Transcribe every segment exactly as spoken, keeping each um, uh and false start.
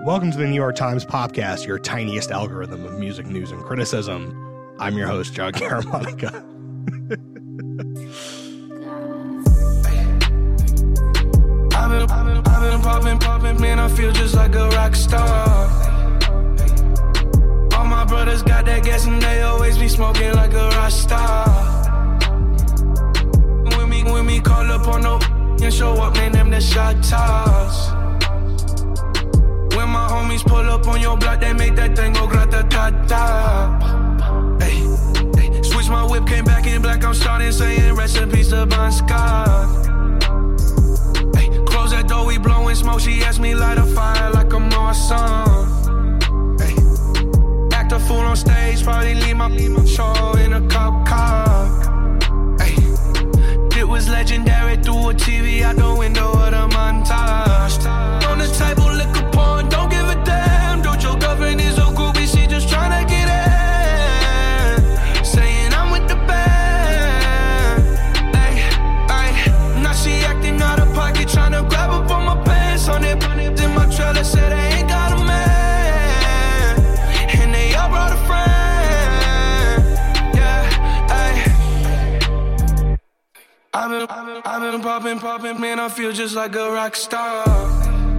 Welcome to the New York Times Podcast, your tiniest algorithm of music news and criticism. I'm your host, John Caramonica. I've been, I've been, I've been popping, popping, man, I feel just like a rock star. All my brothers got that gas and they always be smoking like a rock star. When we, when we call up on no and show up, man, them the shot toss. When my homies pull up on your block, they make that thing go grata-ta-ta. Hey, hey, switch my whip, came back in black, I'm starting saying recipes to Bon Scott. Hey, close that door, we blowing smoke, she asked me light a fire like I'm awesome. Hey, act a fool on stage, probably leave my, leave my show in a cop car. Hey, it was legendary through a T V out the window of the montage. On the table, liquor porn, don't give a damn. Don't your girlfriend is a groupie, she just tryna get in. Saying I'm with the band. Ay, ay, now she acting out of pocket, tryna grab up on my pants. On it, in my trailer, said I ain't got a man. And they all brought a friend. Yeah, ay. I've been, I've been, I've been popping, popping, man, I feel just like a rock star.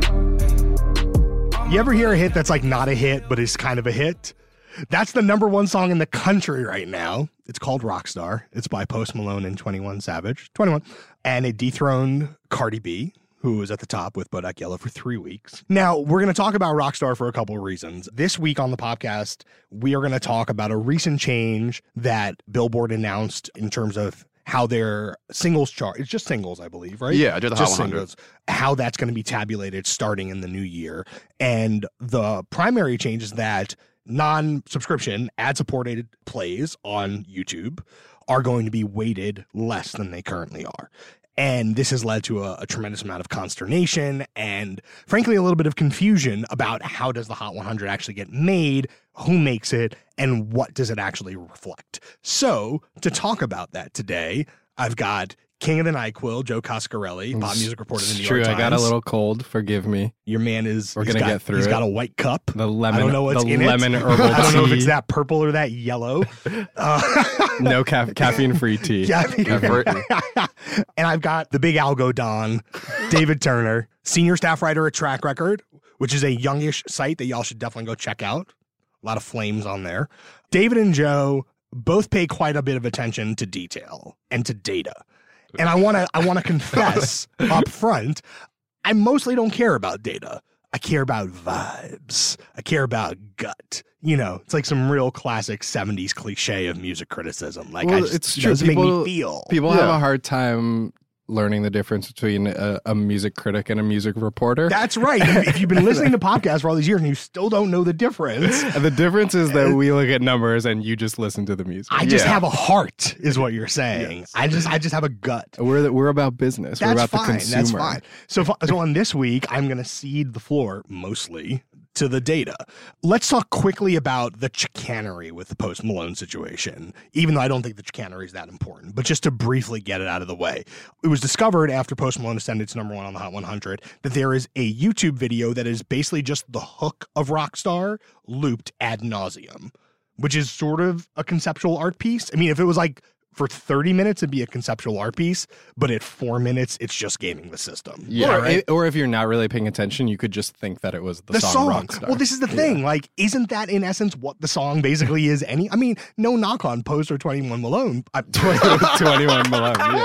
You ever hear a hit that's like not a hit, but is kind of a hit? That's the number one song in the country right now. It's called Rockstar. It's by Post Malone and twenty-one Savage. twenty-one. And it dethroned Cardi B, who was at the top with Bodak Yellow for three weeks. Now, we're going to talk about Rockstar for a couple of reasons. This week on the podcast, we are going to talk about a recent change that Billboard announced in terms of how their singles chart, it's just singles, I believe, right? Yeah, just the Hot one hundred. Singles, how that's going to be tabulated starting in the new year. And the primary change is that non-subscription, ad-supported plays on YouTube are going to be weighted less than they currently are. And this has led to a, a tremendous amount of consternation and, frankly, a little bit of confusion about how does the Hot one hundred actually get made, who makes it, and what does it actually reflect. So, to talk about that today, I've got King of the NyQuil, Joe Coscarelli, pop music reporter in the New York Times. True, I got a little cold. Forgive me. Your man is. We're gonna got, get through He's it. got a white cup. The lemon. I don't know what's the in lemon it. herbal I don't know if tea. it's that purple or that yellow. Uh, no ca- caffeine-free tea. Caffeine. Caffeine. And I've got the big algo Don, David Turner, senior staff writer at Track Record, which is a youngish site that y'all should definitely go check out. A lot of flames on there. David and Joe both pay quite a bit of attention to detail and to data. And I want to I want to confess up front, I mostly don't care about data. I care about vibes. I care about gut. You know, it's like some real classic seventies cliche of music criticism. Like, Well, I just, it's it true. doesn't People- make me feel. People Yeah. have a hard time learning the difference between a, a music critic and a music reporter. That's right. If, if you've been listening to podcasts for all these years and you still don't know the difference, And the difference is that we look at numbers and you just listen to the music. I just Yeah. have a heart, is what you're saying. Yes. I just I just have a gut. We're the, we're about business. That's we're about fine. the consumer. That's fine. So, so on this week, I'm going to cede the floor mostly to the data. Let's talk quickly about the chicanery with the Post Malone situation, even though I don't think the chicanery is that important, but just to briefly get it out of the way. It was discovered after Post Malone ascended to number one on the Hot one hundred that there is a YouTube video that is basically just the hook of Rockstar looped ad nauseum, which is sort of a conceptual art piece. I mean, if it was like for thirty minutes, it'd be a conceptual art piece, but at four minutes, it's just gaming the system. Yeah, Or, or, i- or if you're not really paying attention, you could just think that it was the, the song, song. Rockstar. Well, this is the thing. Like, isn't that in essence what the song basically is? Any? I mean, no knock on Post or twenty-one Malone. I, twenty-one Malone. Yeah.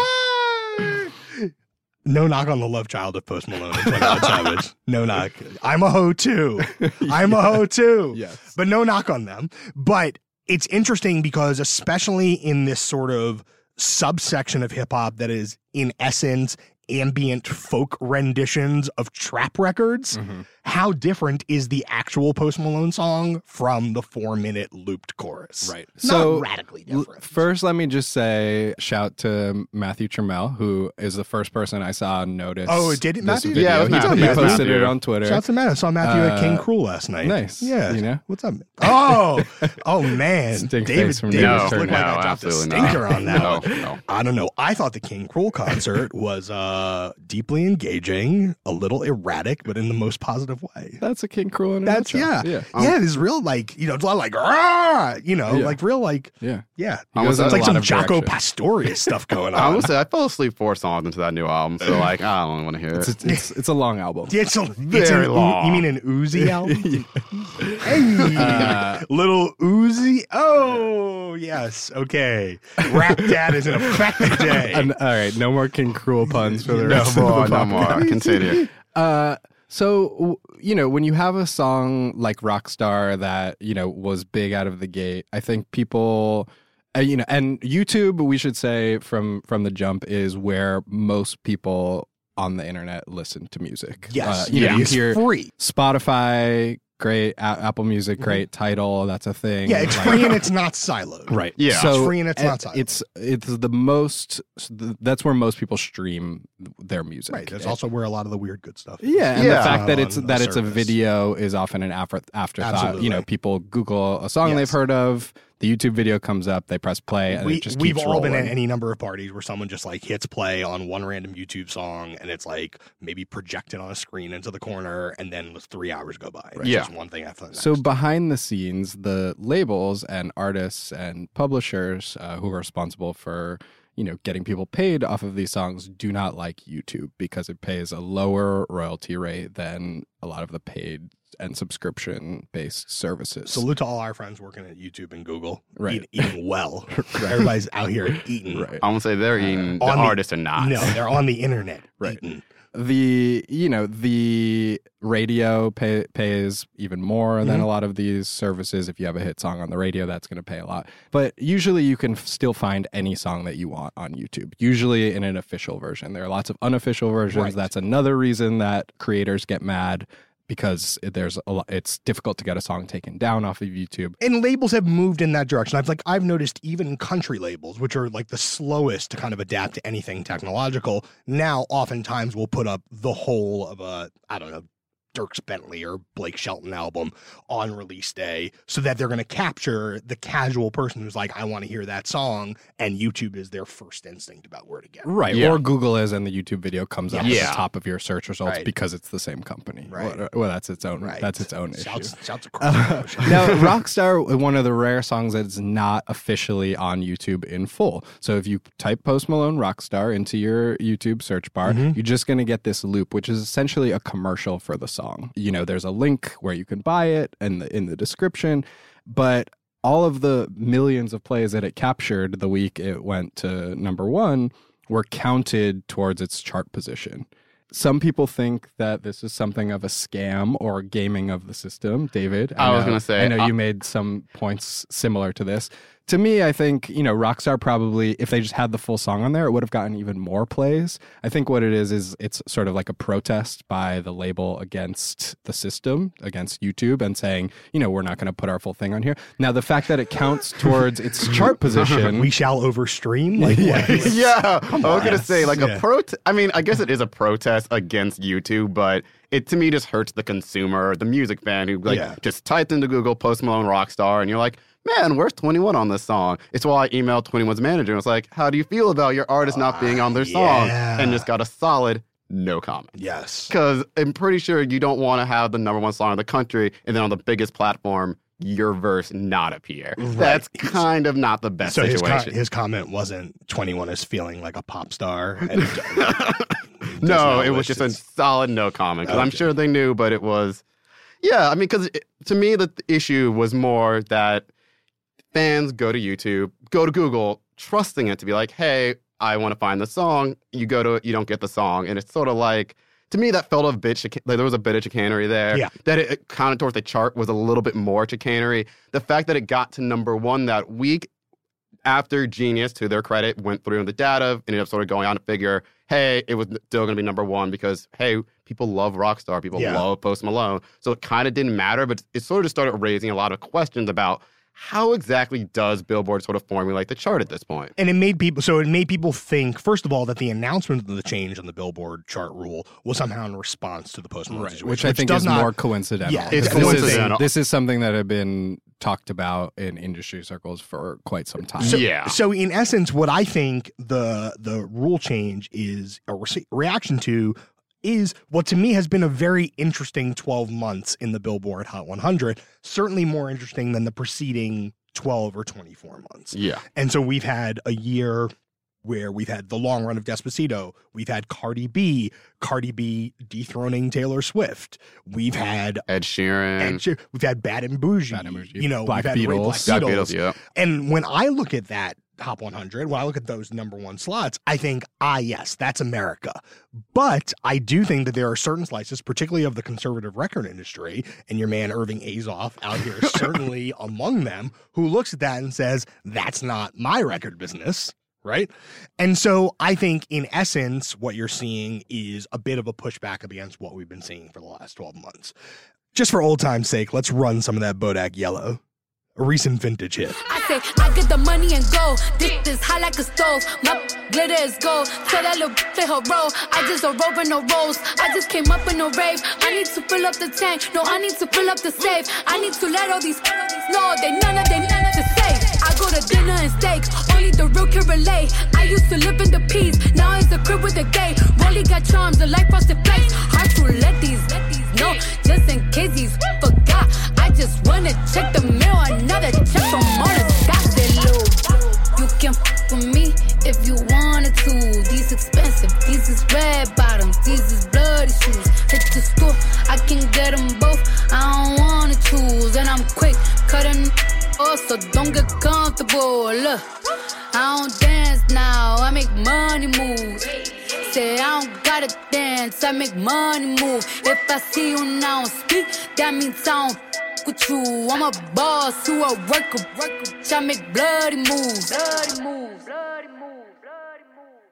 No knock on the love child of Post Malone and twenty-one Savage. No knock. I'm a hoe too. I'm a hoe too. Yes. But no knock on them. But it's interesting because especially in this sort of subsection of hip hop that is in essence ambient folk renditions of trap records, Mm-hmm. how different is the actual Post Malone song from the four minute looped chorus? Right. Not So radically l- different. first, let me just say shout to Matthew Trammell, who is the first person I saw notice. Oh, did it, this Matthew? video. Yeah, it was he, Matthew. he It was posted Matthew. it on Twitter. Shouts to Matt. I saw Matthew at Uh, King Cruel last night. nice. Yeah. You know? What's up? Oh, oh man. Stink David, face from David David just Turner. looked like No, I dropped a absolutely stinker not. on that No, one. no. I don't know. I thought the King Cruel concert was uh, deeply engaging, a little erratic, but in the most positive positive way. That's a King Cruel in a That's nutshell. yeah, yeah, yeah. This real like you know, it's a lot like rah, you know, Yeah. like real like yeah. yeah. He goes It's in a like lot some of Jaco directions. Pastorius stuff going I on. will say I fell asleep four songs into that new album, so like I don't want to hear it. It's, it's it's a long album. Yeah, it's a, it's Very an, long. You mean an Uzi album? Hey, Uh, little Uzi. Oh yes, okay. Rap Dad is in effect today. And, all right, no more King Cruel puns for the No rest more, of the no more. podcast. Continue. Uh, so w- you know, when you have a song like Rockstar that you know was big out of the gate, I think people, uh, you know, and YouTube, we should say from from the jump is where most people on the internet listen to music. Yes, uh, you know, you it's hear free. Spotify, great, A- Apple Music, great, Tidal, that's a thing. Yeah, it's Like- free and it's not siloed. Right. Yeah. So It's free and it's not uh, siloed. It's it's the most. That's where most people stream their music. Right. That's And- also where a lot of the weird good stuff. is. yeah, and Yeah. the fact that On it's a that it's a service. video is often an after, afterthought. Absolutely. You know, people Google a song Yes. they've heard of, the YouTube video comes up, they press play, and We, it just we've keeps all been rolling. at any number of parties where someone just like hits play on one random YouTube song and it's like maybe projected on a screen into the corner and then three hours go by. It's Yeah. just one thing after the next. So behind the scenes, the labels and artists and publishers uh, who are responsible for you know getting people paid off of these songs do not like YouTube because it pays a lower royalty rate than a lot of the paid and subscription based services. Salute to all our friends working at YouTube and Google. Right. Eat, eating well. Everybody's out here eating. Right. I won't say they're eating. The on the- artists are not. No, they're on the internet. Right. Eating. The you know the radio pay, pays even more than Mhm. a lot of these services. If you have a hit song on the radio, that's going to pay a lot. But usually, you can f- still find any song that you want on YouTube. Usually in an official version. There are lots of unofficial versions. Right. That's another reason that creators get mad because there's a lot, it's difficult to get a song taken down off of YouTube. And labels have moved in that direction. I've like I've noticed even country labels, which are like the slowest to kind of adapt to anything technological, now oftentimes will put up the whole of a I don't know Dierks Bentley or Blake Shelton album on release day so that they're going to capture the casual person who's like, I want to hear that song, and YouTube is their first instinct about where to get it. Right. Yeah. Or Google is, and the YouTube video comes up Yeah. at the top of your search results Right. because it's the same company. Right. Well, well, that's its own. Right. That's its own issue. Shouts, shouts Uh, across. now, Rockstar, one of the rare songs that's not officially on YouTube in full. So if you type Post Malone Rockstar into your YouTube search bar, Mhm. you're just going to get this loop, which is essentially a commercial for the song. You know, there's a link where you can buy it and in, in the description, but all of the millions of plays that it captured the week it went to number one were counted towards its chart position. Some people think that this is something of a scam or gaming of the system. David, I was know- gonna say, I know uh, you made some points similar to this. To me, I think, you know, Rockstar probably, if they just had the full song on there, it would have gotten even more plays. I think what it is, is it's sort of like a protest by the label against the system, against YouTube, and saying, you know, we're not going to put our full thing on here. Now, the fact that it counts towards its chart position. We shall overstream. Like, Yeah. what? Yeah, I was gonna say like Yeah. a protest. I mean, I guess it is a protest against YouTube, but it to me just hurts the consumer, the music fan who like Yeah. just typed into Google Post Malone Rockstar, and you're like, man, where's twenty-one on this song? It's why I emailed twenty-one's manager and was like, how do you feel about your artist not being on their song? yeah. And just got a solid no comment. Yes. Because I'm pretty sure you don't want to have the number one song in the country and then on the biggest platform, your verse not appear. That's kind of not the best So his, co- situation. his comment wasn't twenty-one is feeling like a pop star. And No, not it was wish just a it's- solid no comment. Because I'm Okay. sure they knew, but it was, yeah. I mean, because to me, the th- issue was more that fans go to YouTube, go to Google, trusting it to be like, hey, I want to find the song. You go to it, you don't get the song, and it's sort of like. To me, that felt a bit chic- like there was a bit of chicanery there. Yeah. That it, it counted towards the chart was a little bit more chicanery. The fact that it got to number one that week after Genius, to their credit, went through the data, ended up sort of going on to figure, hey, it was still going to be number one because, hey, people love Rockstar. People Yeah. love Post Malone. So it kind of didn't matter, but it sort of just started raising a lot of questions about how exactly does Billboard sort of formulate the chart at this point? And it made people, so it made people think, first of all, that the announcement of the change on the Billboard chart rule was somehow in response to the Post Malone Right, situation. which I think does is not- more coincidental. Yeah, It's This is- coincidental. This is something that had been talked about in industry circles for quite some time. So, Yeah. So in essence, what I think the the rule change is a re- reaction to is what to me has been a very interesting twelve months in the Billboard Hot one hundred, certainly more interesting than the preceding twelve or twenty-four months. Yeah. And so we've had a year where we've had the long run of Despacito. We've had Cardi B, Cardi B dethroning Taylor Swift. We've had Ed Sheeran. Ed Sheer- we've had Bad and Bougie. Bad and Bougie. You know, Black we've had Beatles. Black Black Beatles. Beatles, yeah. And when I look at that Top one hundred, when I look at those number one slots, I think, ah, yes, that's America. But I do think that there are certain slices, particularly of the conservative record industry, and your man Irving Azoff out here is certainly among them, who looks at that and says, that's not my record business. Right. And so I think in essence, what you're seeing is a bit of a pushback against what we've been seeing for the last twelve months. Just for old time's sake, let's run some of that Bodak Yellow, a recent vintage hit. I say, I get the money and go. Dick is hot like a stove. My glitter is gold. Tell that little play her role. I just a rope and no rolls. I just came up in a rave. I need to fill up the tank. No, I need to fill up the safe. I need to let all these know they none of them to save. I go to dinner and steak. Only the real can relate. I used to live in the peas. Now it's a crib with a gay. Rolly got charms, the life frosted place. Hard to let these, let these know. Just in case he's forgot. I just wanna check the mail. Another check from Mona Scott. You can f with me if you wanted to. These expensive, these is red bottoms, these is bloody shoes. Hit the store, I can get them both. I don't wanna choose, and I'm quick cutting off, so don't get comfortable. Look, I don't dance now, I make money moves. Say I don't gotta dance, I make money move. If I see you now speak, that means I don't with you. I'm a boss, you a worker, worker. I make bloody moves. Bloody moves. Bloody moves. Bloody moves.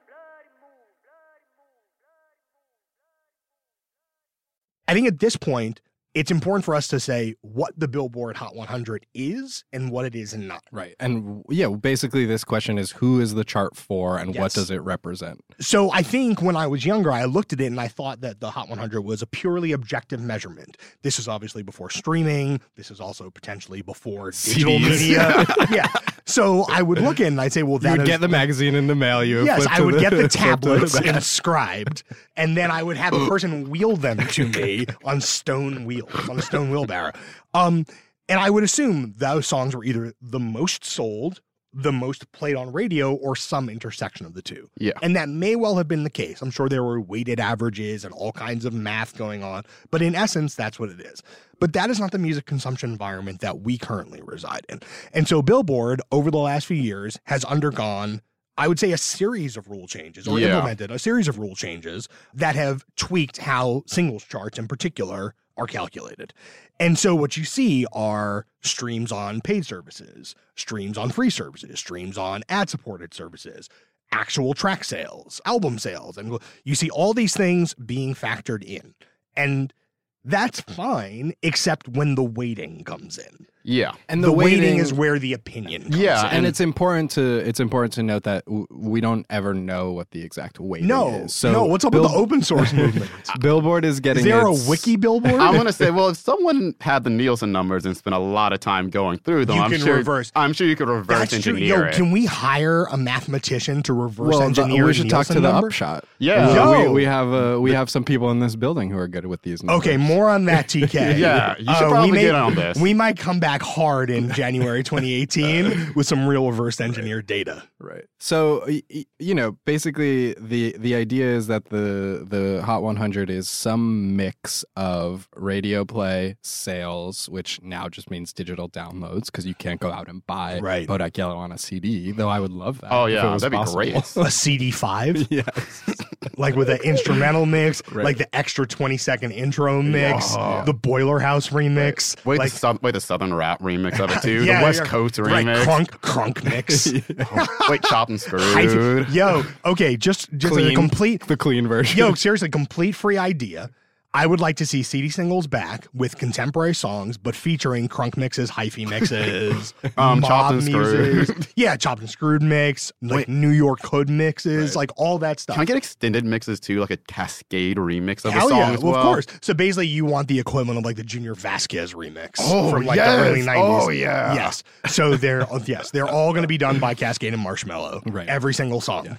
I think at this point, it's important for us to say what the Billboard Hot one hundred is and what it is not. Right. And yeah, basically this question is who is the chart for and Yes. what does it represent? So I think when I was younger, I looked at it and I thought that the Hot one hundred was a purely objective measurement. This is obviously before streaming. This is also potentially before digital C Ds. media. Yeah. So I would look in and I'd say, well, You that would is, get the magazine in the mail. You would yes, flip I to would get the flip to tablets back. inscribed, and then I would have a person wheel them to me on stone wheels, on a stone wheelbarrow. Um, and I would assume those songs were either the most sold, the most played on radio, or some intersection of the two. Yeah. And that may well have been the case. I'm sure there were weighted averages and all kinds of math going on, but in essence, that's what it is. But that is not the music consumption environment that we currently reside in. And so Billboard, over the last few years, has undergone, I would say, a series of rule changes, or Yeah. implemented a series of rule changes that have tweaked how singles charts in particular are calculated. And so what you see are streams on paid services, streams on free services, streams on ad-supported services, actual track sales, album sales. And you see all these things being factored in. And that's fine, except when the weighting comes in. Yeah. And The, the, weighting, is where the opinion comes Yeah, in. and, and- it's important to it's important to note that w- we don't ever know what the exact weighting No, is. So no, what's up Bill- with the open source movement? Billboard is getting Is there its- a wiki Billboard? I'm gonna say, well, if someone had the Nielsen numbers and spent a lot of time going through them, You I'm can sure reverse- I'm sure you could reverse That's true. engineer Yo, it. can we hire a mathematician to reverse well, the- engineer we should talk Nielsen to the number? upshot. Yeah. Uh, Yo. we, we have uh, we have some people in this building who are good with these numbers. Okay, more on that, T K. Yeah, you should Uh, we probably may- get on this. We might come back hard in January twenty eighteen with some real reverse engineered data. Right. So y- y- you know, basically the the idea is that the the Hot one hundred is some mix of radio play, sales, which now just means digital downloads because you can't go out and buy Right. Bodak Yellow on a C D. Though I would love that. Oh, if yeah, it was that'd be possible. great. A C D five, Yes. like with an instrumental mix, Right. like the extra twenty second intro mix, Yeah. the Boiler House remix, Wait, like the, sou- wait, the Southern Rap remix of it too. yeah, the West yeah. Coast right, remix. crunk crunk mix. Wait, Chopped and Screwed. Hyphy- Yo, okay, just just a Clean. complete The clean version. Yo, seriously, complete free idea. I would like to see C D singles back with contemporary songs, but featuring crunk mixes, hyphy mixes, Um, mob Chopped and music. Screwed. Yeah, chopped and screwed mix, like New York hood mixes, like all that stuff. Can I get extended mixes too, like a Cascade remix of Hell the song yeah, as well, well? of course. So basically, you want the equivalent of like the Junior Vasquez remix Oh, from like yes. the early nineties. Oh, yeah. Yes. So they're yes, they're all going to be done by Cascade and Marshmello. Right. Every single song. Yes.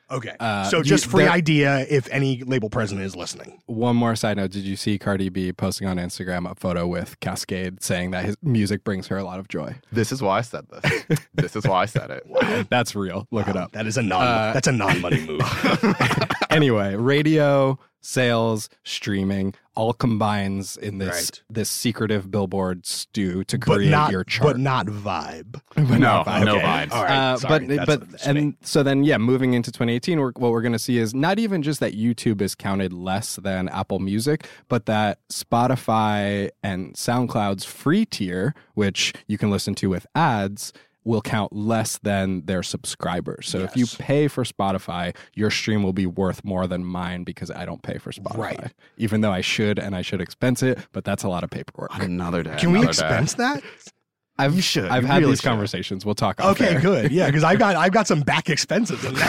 Okay. Uh, so you- just free there- idea if any label president is listening. One more side note. Did you see Cardi B posting on Instagram a photo with Cascade saying that his music brings her a lot of joy? This is why I said this. This is why I said it. That's real. Look it up. That is a non Uh, that's a non-money move. Anyway, radio, sales, streaming all combines in this Right. this secretive billboard stew to but create not your chart. but not vibe. But No, not vibe. no Okay. vibes. All right. Uh, sorry. but That's- but that's me. and so then yeah, moving into twenty eighteen, we're, what we're going to see is not even just that YouTube is counted less than Apple Music, but that Spotify and SoundCloud's free tier, which you can listen to with ads, will count less than their subscribers. So if you Yes. pay for Spotify, your stream will be worth more than mine because I don't pay for Spotify. Right. Even though I should and I should expense it, but that's a lot of paperwork. Another day. Can we another day. expense that? I've, You should. I've You had really these should. conversations. We'll talk off Okay, air. good. Yeah, because I've got I've got some back expenses in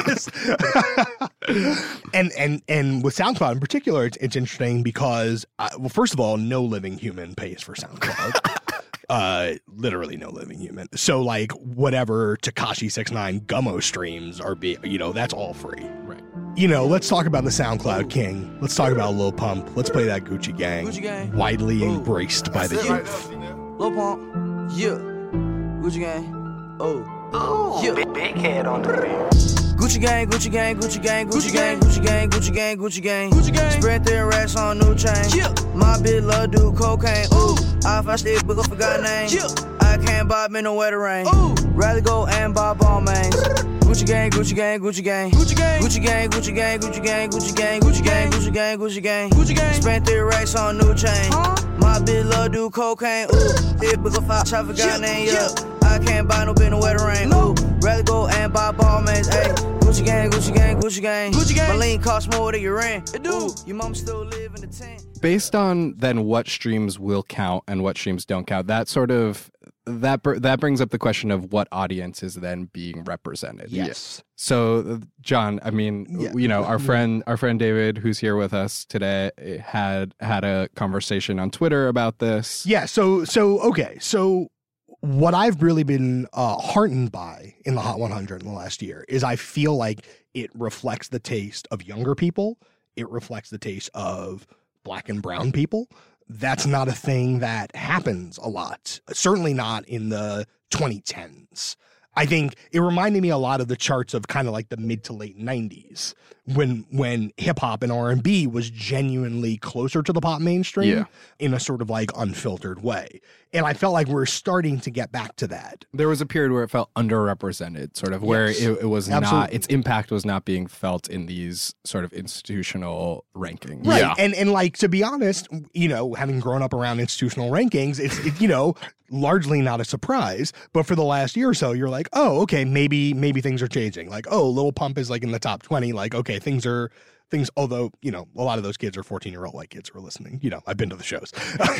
that case. and and and with SoundCloud in particular, it's, it's interesting because uh, well, first of all, no living human pays for SoundCloud. uh, literally no living human. So like whatever Tekashi six nine Gummo streams are be you know that's all free. Right. You know, let's talk about the SoundCloud king. Let's talk about Lil Pump. Let's play that Gucci Gang. Gucci Gang. Widely Ooh. embraced by the That's youth. it. Lil Pump, yeah. Gucci Gang, oh, yeah. Big, big head on the beat. Gucci Gang, Gucci Gang, Gucci Gang, Gucci Gang, Gucci Gang, Gucci Gang, Gucci Gang, Gucci Gang. Spread their racks on new chain. Yeah. My bitch love do cocaine. Ooh, I if I stick, but I forgot name. Yeah. I can't buy me no wetter rain. Ooh, rather go and buy ball mains. Gucci Gang, Gucci Gang, Gucci Gang, Gucci Gang, Gucci Gang, Gucci Gang, Gucci Gang, Gucci Gang, Gucci Gang, Gucci Gang, Gucci Gang, Gucci Gang. Spent three racks on new chain. My bitch love do cocaine. Ooh, it book a five, I forgot name. Yeah, I can't buy no bitch no wetter rain. Ooh, rather go and buy ball mains. Ayy, Gucci Gang, Gucci Gang, Gucci Gang, Gucci Gang. My lean costs more than your rent. It do. Your mom still live in the tent. Based on then what streams will count and what streams don't count, that sort of that br- that brings up the question of what audience is then being represented. Yes. So, uh, John, I mean, Yeah. you know, our friend, our friend David, who's here with us today, had had a conversation on Twitter about this. Yeah. So so okay. So what I've really been uh, heartened by in the Hot one hundred in the last year is I feel like it reflects the taste of younger people. It reflects the taste of Black and brown people. That's not a thing that happens a lot. Certainly not in the twenty tens. I think it reminded me a lot of the charts of kind of like the mid to late nineties when when hip hop and R and B was genuinely closer to the pop mainstream Yeah. in a sort of like unfiltered way. And I felt like we're starting to get back to that. There was a period where it felt underrepresented, sort of where Yes. it, it was not, Absolutely. its impact was not being felt in these sort of institutional rankings. Right. Yeah. And and like to be honest, you know, having grown up around institutional rankings, it's it, you know, largely not a surprise. But for the last year or so, you're like, oh, okay, maybe maybe things are changing. Like, oh, Lil Pump is like in the top twenty. Like, okay, things are things. Although you know, a lot of those kids are fourteen year old white kids who are listening. You know, I've been to the shows,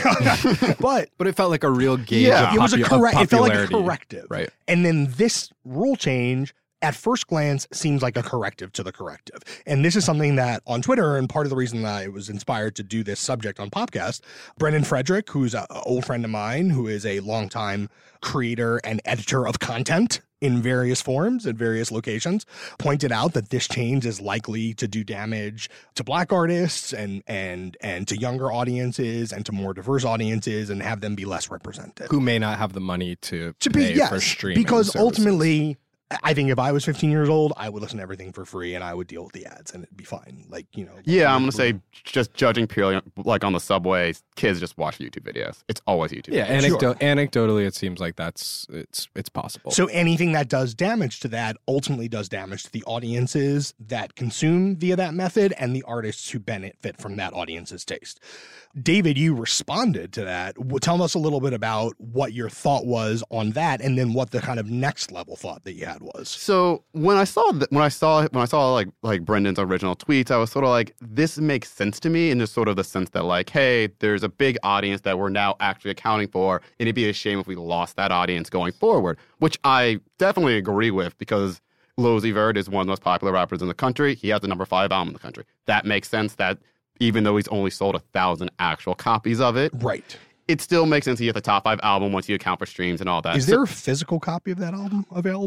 but But it felt like a real gauge Yeah. of, it was a popu- of correct. It felt like a popularity. corrective, Right. And then this rule change, at first glance, seems like a corrective to the corrective. And this is something that on Twitter, and part of the reason that I was inspired to do this subject on Popcast, Brendan Frederick, who's an old friend of mine, who is a longtime creator and editor of content in various forms at various locations, pointed out that this change is likely to do damage to Black artists and and and to younger audiences and to more diverse audiences and have them be less represented. Who may not have the money to, To be pay yes, for streaming because services. ultimately, I think if I was fifteen years old, I would listen to everything for free and I would deal with the ads and it'd be fine. Like you know. Yeah, I'm gonna say just judging purely on- like on the subways, kids just watch YouTube videos. It's always YouTube. Yeah, videos. anecdo- anecdotally, it seems like that's it's it's possible. So anything that does damage to that ultimately does damage to the audiences that consume via that method and the artists who benefit from that audience's taste. David, you responded to that. W- Tell us a little bit about what your thought was on that, and then what the kind of next level thought that you had was. So when I saw that, when I saw when I saw like like Brendan's original tweets, I was sort of like, this makes sense to me, in just sort of the sense that like, hey, there's a big audience that we're now actually accounting for, and it'd be a shame if we lost that audience going forward, which I definitely agree with because Lil Uzi Vert is one of the most popular rappers in the country. He has the number five album in the country. That makes sense that even though he's only sold a thousand actual copies of it, Right. it still makes sense he has the top five album once you account for streams and all that. Is So- there a physical copy of that album available?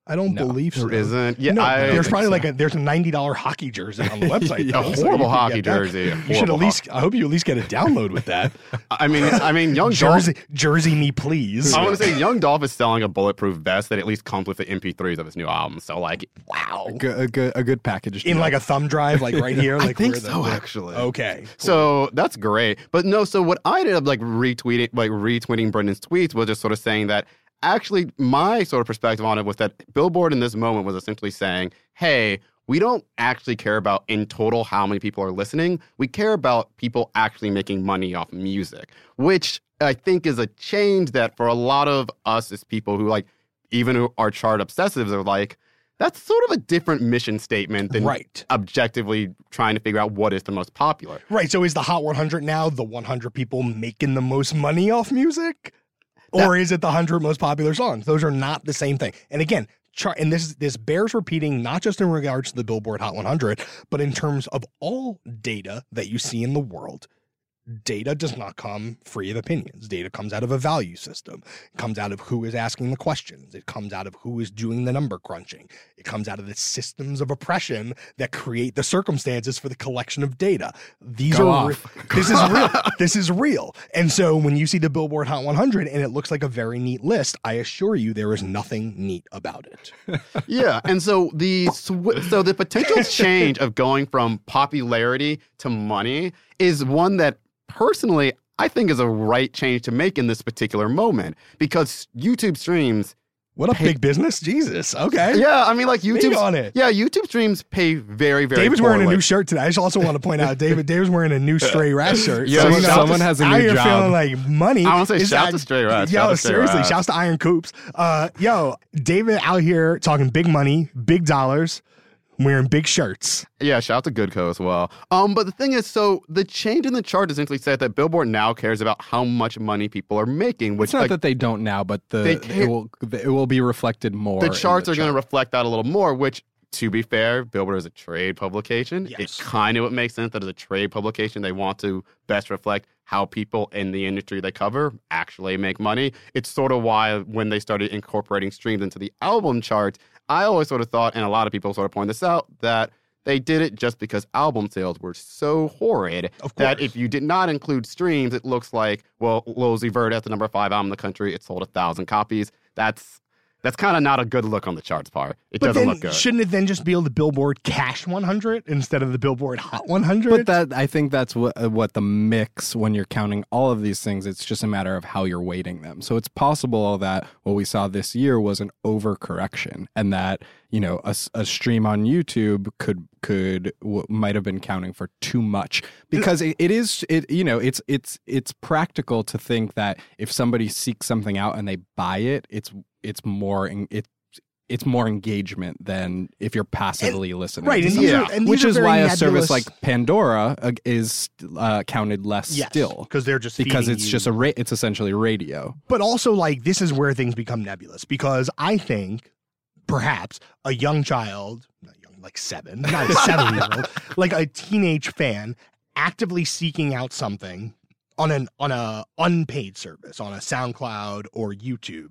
I don't No, believe so. There isn't. Yeah, no, I don't there's think probably so. like a there's a ninety dollar hockey jersey on the website. A though, so you horrible can hockey get that. jersey. A You should at horrible least. I hope you at least get a download with that. I mean, I mean, Young Jersey, Dolph. jersey me, please. I want to say Young Dolph is selling a bulletproof vest that at least comes with the M P threes of his new album. So like, wow. A good, a good, a good package. In like a thumb drive, like right here. Like I think where the- so, where- actually. Okay. So that's great. But no, so what I ended up like retweeting, like retweeting Brendan's tweets was just sort of saying that actually my sort of perspective on it was that Billboard in this moment was essentially saying, hey, we don't actually care about in total how many people are listening. We care about people actually making money off music, which I think is a change that for a lot of us as people who like, even who are chart obsessives are like, that's sort of a different mission statement than Right. objectively trying to figure out what is the most popular. Right. So is the Hot one hundred now the one hundred people making the most money off music? Or is it the one hundred most popular songs? Those are not the same thing. And again, chart, and this this bears repeating, not just in regards to the Billboard Hot one hundred, but in terms of all data that you see in the world. Data does not come free of opinions. Data comes out of a value system. It comes out of who is asking the questions. It comes out of who is doing the number crunching. It comes out of the systems of oppression that create the circumstances for the collection of data. These Go are re- off. this is real. This is real. And so when you see the Billboard Hot one hundred and it looks like a very neat list, I assure you there is nothing neat about it. Yeah, and so the sw- so the potential change of going from popularity to money is one that personally I think is a right change to make in this particular moment because YouTube streams. What a Pay- big business. Jesus. Okay. Yeah, I mean like Speak YouTube on it. Yeah, YouTube streams pay very very. David's wearing a poorly. new shirt today. I just also want to point out, David. David's wearing a new Stray Rat shirt. Yeah, so, you someone- know, someone has a now new you're job. feeling like money. I wanna say is shout that- to Stray Rats, Yo, shout to Stray seriously, Rats. shouts to Iron Coops. Uh, yo, David out here talking big money, big dollars, wearing big shirts. Yeah, shout out to Goodco as well. Um, but the thing is, so the change in the chart essentially said that Billboard now cares about how much money people are making, which It's not like, that they don't now, but the They it can't- will it will be reflected more. the in charts the are going to chart. reflect that a little more, which, to be fair, Billboard is a trade publication. Yes. It kind of would make sense that as a trade publication, they want to best reflect how people in the industry they cover actually make money. It's sort of why when they started incorporating streams into the album charts, I always sort of thought, and a lot of people sort of point this out, that they did it just because album sales were so horrid Of that course. if you did not include streams, it looks like, well, Lil Uzi Vert, as the number five album in the country, it sold a thousand copies. That's that's kind of not a good look on the charts part. It But doesn't then look good. shouldn't it then just be the Billboard Cash one hundred instead of the Billboard Hot one hundred? But that I think that's what uh, what the mix when you're counting all of these things. It's just a matter of how you're weighting them. So it's possible that what we saw this year was an overcorrection, and that you know a, s- a stream on YouTube could could w- might have been counting for too much because it, it is it you know it's it's it's practical to think that if somebody seeks something out and they buy it, it's it's more en- it. It's more engagement than if you're passively listening. right, to and something. these are- and these Which are is very why a nebulous- service like Pandora uh, is uh, counted less yes, still because they're just because feeding it's you- just a ra- it's essentially radio. But also, like, this is where things become nebulous because I think perhaps a young child, not young, like seven, not a seven year old, like a teenage fan actively seeking out something on an on a unpaid service, on a SoundCloud or YouTube,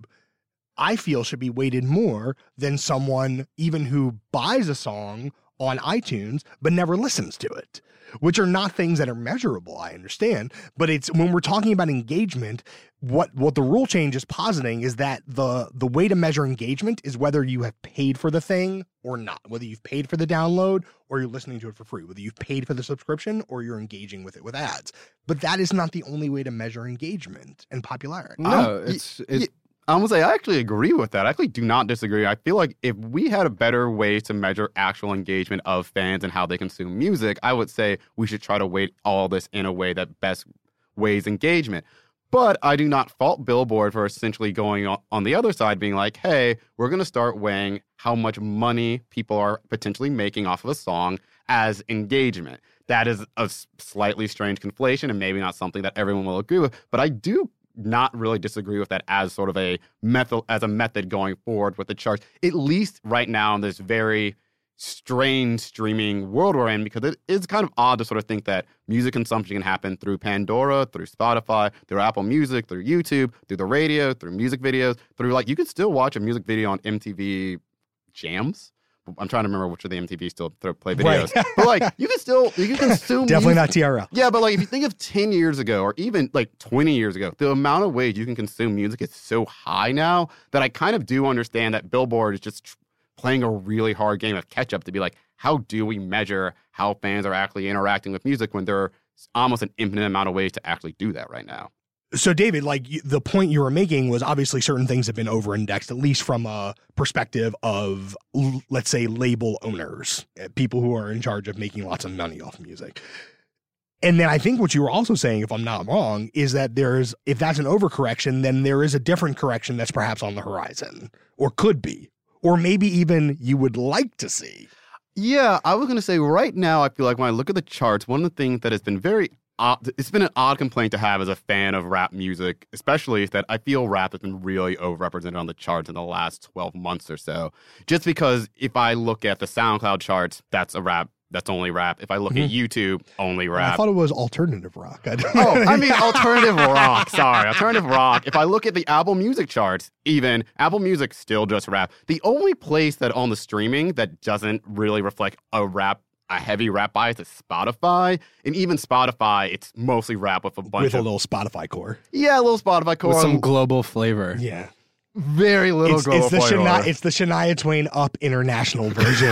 I feel should be weighted more than someone even who buys a song on iTunes but never listens to it, which are not things that are measurable, I understand. But it's when we're talking about engagement, what what the rule change is positing is that the the way to measure engagement is whether you have paid for the thing or not, whether you've paid for the download or you're listening to it for free, whether you've paid for the subscription or you're engaging with it with ads. But that is not the only way to measure engagement and popularity. No, Um, it's y- it's y- I'm gonna say I actually agree with that. I actually do not disagree. I feel like if we had a better way to measure actual engagement of fans and how they consume music, I would say we should try to weight all this in a way that best weighs engagement. But I do not fault Billboard for essentially going on, on the other side, being like, hey, we're going to start weighing how much money people are potentially making off of a song as engagement. That is a s- slightly strange conflation and maybe not something that everyone will agree with. But I do not really disagree with that as sort of a method, as a method going forward with the charts, at least right now in this very strange streaming world we're in, because it is kind of odd to sort of think that music consumption can happen through Pandora, through Spotify, through Apple Music, through YouTube, through the radio, through music videos, through like you could still watch a music video on M T V jams. I'm trying to remember which of the M T V still throw, play videos. Right. But like, you can still you can consume Definitely music. not T R L. Yeah, but like if you think of ten years ago or even like twenty years ago, the amount of ways you can consume music is so high now that I kind of do understand that Billboard is just tr- playing a really hard game of catch up to be like, how do we measure how fans are actually interacting with music when there are almost an infinite amount of ways to actually do that right now? So, David, like you- the point you were making was obviously certain things have been over-indexed, at least from a perspective of, l- let's say, label owners, uh, people who are in charge of making lots of money off music. And then I think what you were also saying, if I'm not wrong, is that there's, if that's an overcorrection, then there is a different correction that's perhaps on the horizon, or could be, or maybe even you would like to see. Yeah, I was going to say right now, I feel like when I look at the charts, one of the things that has been very odd, it's been an odd complaint to have as a fan of rap music, especially is that I feel rap has been really overrepresented on the charts in the last twelve months or so. Just because if I look at the SoundCloud charts, that's a rap, that's only rap. If I look Mhm. at YouTube, only I rap. thought it was alternative rock. I Oh, I mean alternative rock. Sorry, alternative rock. If I look at the Apple Music charts, even Apple Music still just rap. The only place that on the streaming that doesn't really reflect a rap, a heavy rap bias is Spotify, and even Spotify, it's mostly rap with a bunch with a of little Spotify core. yeah, a little Spotify core, With some global flavor. Yeah. very little It's, global it's the flavor. Shania, it's the Shania Twain Up international version.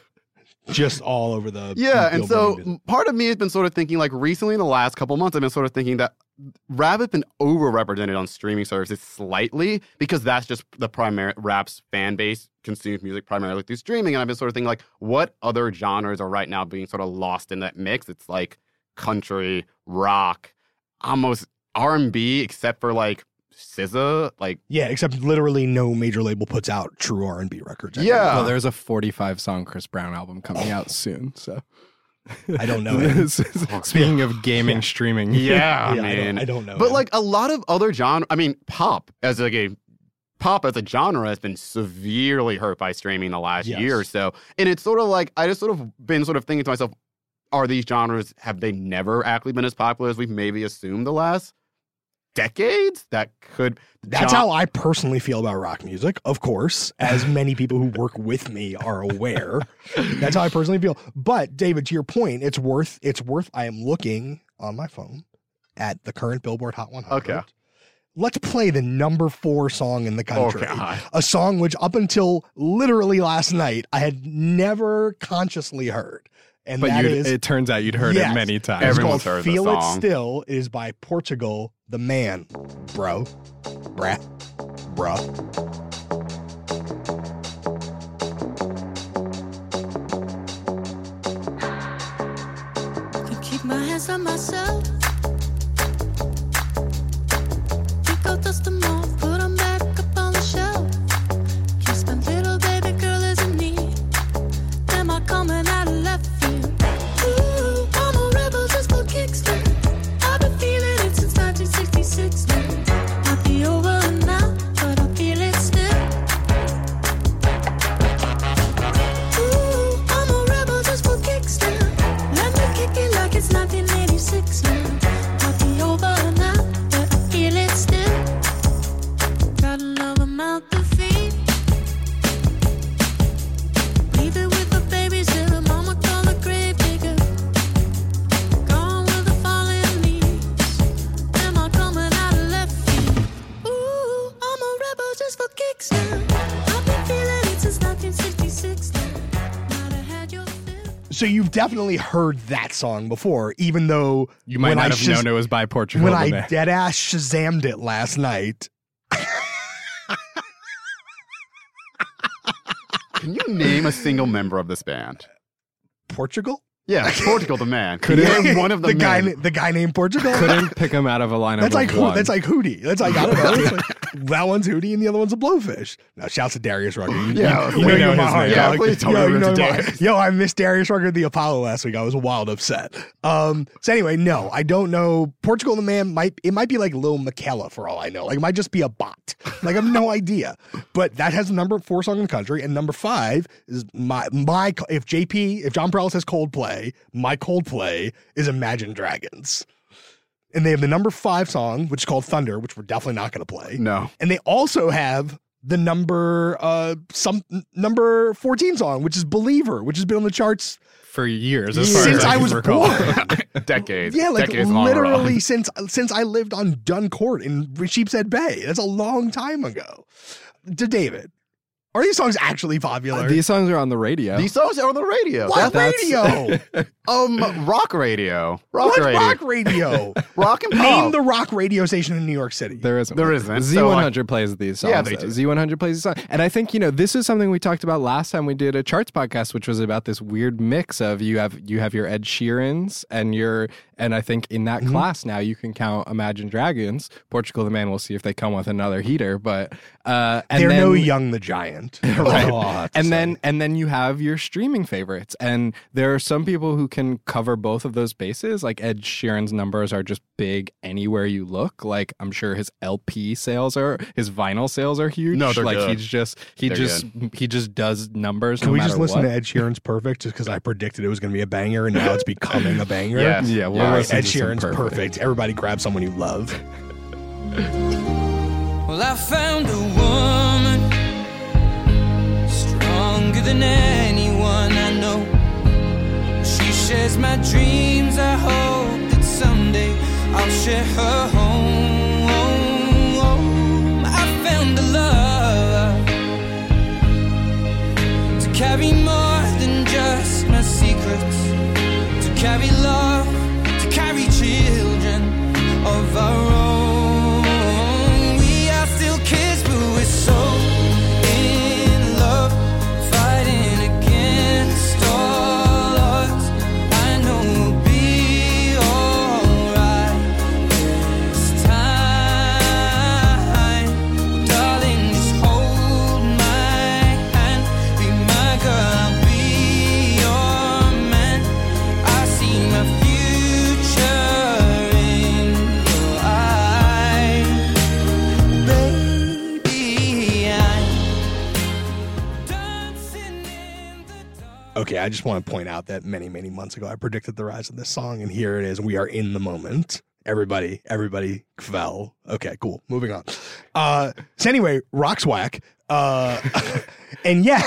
Just all over the Yeah, and so Billboard music. part of me has been sort of thinking, like recently in the last couple months, I've been sort of thinking that rap has been overrepresented on streaming services slightly because that's just the primary rap's fan base consumes music primarily through streaming. And I've been sort of thinking, like, what other genres are right now being sort of lost in that mix? It's like country, rock, almost R and B, except for like S Z A, like Yeah, except literally no major label puts out true R and B records. anymore. Yeah. Well, there's a forty-five song Chris Brown album coming out soon, so I don't know him. Speaking of gaming streaming, yeah, Yeah, I man. don't, I don't know. But him. like a lot of other genre, I mean, pop as like a pop as a genre has been severely hurt by streaming the last Yes. year or so. And it's sort of like I just sort of been sort of thinking to myself, are these genres, have they never actually been as popular as we've maybe assumed the last decades? That could That's gen- how I personally feel about rock music, of course, as many people who work with me are aware. That's how I personally feel. But David, to your point, it's worth it's worth I am looking on my phone at the current Billboard Hot one hundred. Okay. Let's play the number four song in the country. God. A song which up until literally last night I had never consciously heard. And but that you'd- is it turns out you'd heard Yes. it many times. it's Everyone's called heard the Feel It song. Still. It is by Portugal, the man. Bro. Brat. Bruh. Can keep my hands on myself. Pick out dust them off, put them back up on the shelf. Kiss my little baby girl is in need. Am I coming out of left field? Ooh, I'm a rebel just for kicks now. I've been feeling it since nineteen sixty-six now. Might be over now, but I feel it still. Ooh, I'm a rebel just for kicks now. Let me kick it like it's nineteen eighty-six now. Might be over now, but I feel it still. Got another mouth to feed. Leave it with the babysitter, mama call the grave digger. Gone with the falling leaves. Am I coming out of left field? Ooh, I'm a rebel just for kicks now. I've been feeling it since nineteen sixty-six now. Might have had your fill. So you've definitely heard that song before, even though You might when not I have shaz- known it was by Portugal. when the I Man. dead ass Shazammed it last night. Can you name a single member of this band? Portugal? Yeah, Portugal the man. Could Could it- name one of the, the guy, men. na- the guy named Portugal. Couldn't pick him out of a lineup That's of like one. that's like Hootie. That's like I don't know. It's like, that one's Hootie and the other one's a Blowfish. Now shouts to Darius Rucker. You, Yeah, you, you we know know you're my his heart. name. Yeah, dog. please tell me Yo, we're you know into my- Darius. Yo, I missed Darius Rucker at the Apollo last week. I was wild upset. Um. So anyway, no, I don't know. Portugal the Man might it might be like Lil Michaela for all I know. Like it might just be a bot. Like I have no idea. But that has the number four song in the country, and number five is my my. If J P if John Perales says Coldplay, my Coldplay is Imagine Dragons. And they have the number five song, which is called Thunder, which we're definitely not going to play. No. And they also have the number uh some number fourteen song, which is Believer, which has been on the charts for years, as far since as I can was recall. born. Decades. Yeah, like Decades long run. literally since since I lived on Dunn Court in Sheepshead Bay. That's a long time ago. To David, are these songs actually popular? Uh, these songs are on the radio. These songs are on the radio. what That's- radio? Um, rock radio. Rock what radio. rock radio? Rock and pop. Name the rock radio station in New York City. There isn't. There one. isn't. Z So, one like- hundred plays these songs. Yeah, they though. do. Z one hundred plays these songs. And I think, you know, this is something we talked about last time we did a charts podcast, which was about this weird mix of you have you have your Ed Sheerans and your and I think in that Mhm. class now you can count Imagine Dragons. Portugal the Man, we'll see if they come with another heater, but uh and They're then, no Young the Giant. Right. That's all I have to and say. then and then you have your streaming favorites, and there are some people who can cover both of those bases. Like Ed Sheeran's numbers are just big anywhere you look. Like I'm sure his L P sales are, his vinyl sales are huge. No, they're like good. he's just he They're just he just does numbers. Can no we just matter listen what. to Ed Sheeran's Perfect just because I predicted it was going to be a banger and now it's becoming a banger? Yes. Yeah, we'll All right, listen Ed to some Sheeran's perfect. Everybody grab someone you love. Well, I found a woman stronger than anyone I know. She shares my dreams. I hope that someday I'll share her home. I found a love to carry more than just my secrets, to carry love, to carry children of our own. We are still kids, but we're so in love, fighting against all odds. I know we'll be alright this time. Darling, just hold my hand, be my girl, I'll be your man. I see my future in your eyes, baby. I'm dancing in the dark. Okay, I just want to point out that many, many months ago I predicted the rise of this song, and here it is. We are in the moment. Everybody, everybody fell. Okay, cool. Moving on. Uh, so anyway, Rock's whack. Uh, and yeah,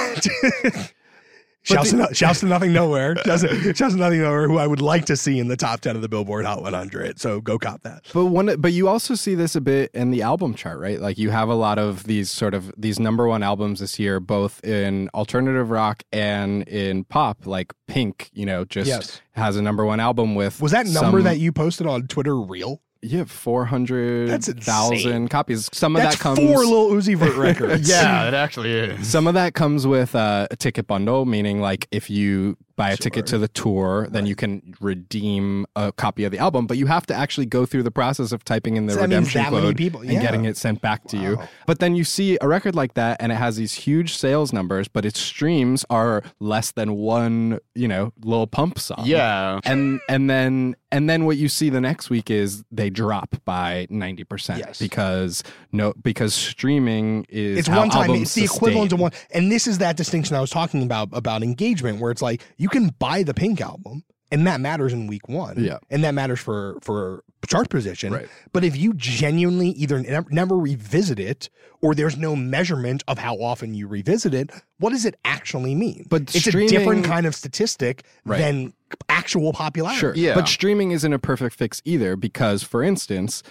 shouts, to, no- shouts to Nothing Nowhere. Shouts to, shouts to Nothing Nowhere, who I would like to see in the top ten of the Billboard Hot one hundred. So go cop that. But one, but you also see this a bit in the album chart, right? Like you have a lot of these sort of these number one albums this year, both in alternative rock and in pop. Like Pink, you know, just Yes. has a number one album with Was that number some- that you posted on Twitter real? yeah four hundred That's insane. thousand copies. Some of That's that comes four Lil Uzi Vert records. Yeah, it actually is. Some of that comes with uh, a ticket bundle, meaning like if you buy a ticket Sure. to the tour, then you can redeem a copy of the album. But you have to actually go through the process of typing in the So that means redemption that many code people- and yeah. getting it sent back to you. Wow. But then you see a record like that, and it has these huge sales numbers, but its streams are less than one, you know, Lil Pump song. Yeah. And and then and then what you see the next week is they drop by ninety percent Yes. because no because streaming is It's how one time. albums It's the equivalent sustain. of one. And this is that distinction I was talking about about engagement, where it's like you can buy the Pink album, and that matters in week one. Yeah. and that matters for for chart position. Right. But if you genuinely either ne- never revisit it, or there's no measurement of how often you revisit it, what does it actually mean? But it's a streaming- different kind of statistic Right. than actual popularity. Sure. Yeah. But streaming isn't a perfect fix either because, for instance,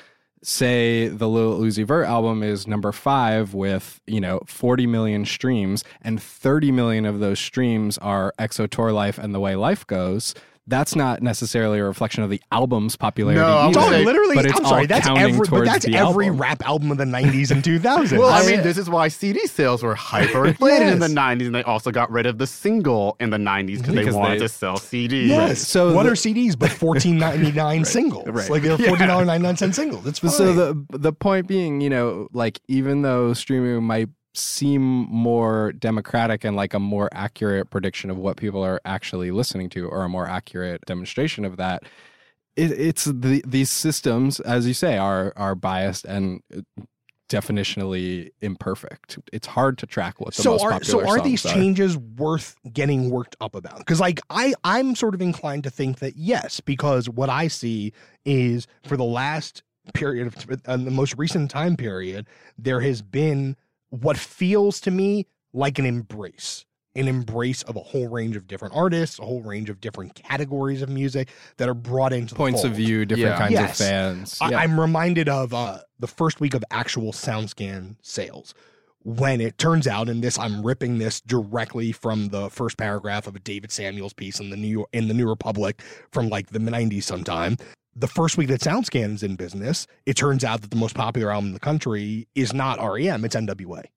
say the Lil Uzi Vert album is number five with, you know, forty million streams and thirty million of those streams are X O Tour Life and The Way Life Goes. That's not necessarily a reflection of the album's popularity. No, I'm It's either, all say- literally. but it's I'm sorry. all That's counting every. But towards that's the every album. rap album of the nineties and two thousands. Well, I I- mean, this is why C D sales were hyperinflated in the Yes. nineties, and they also got rid of the single in the nineties because they Because wanted they- to sell C Ds. Yes. So what the- are C Ds but fourteen ninety nine singles? Right. Like they're fourteen dollars ninety nine cent singles. It's fine. So the the point being, you know, like even though streaming might seem more democratic and like a more accurate prediction of what people are actually listening to, or a more accurate demonstration of that, it, it's the these systems, as you say, are are biased and definitionally imperfect. It's hard to track what the so most are popular so are songs these are. changes worth getting worked up about? Because like I I'm sort of inclined to think that yes, because what I see is for the last period of uh, the most recent time period, there has been what feels to me like an embrace. An embrace of a whole range of different artists, a whole range of different categories of music that are brought into Points the of fold. view, different Yeah. kinds Yes. of fans. I- Yeah. I'm reminded of uh, the first week of actual SoundScan sales, when it turns out, and this I'm ripping this directly from the first paragraph of a David Samuels piece in the New York, in the New Republic from like the nineties sometime. The first week that SoundScan is in business, it turns out that the most popular album in the country is not R E M, it's N W A.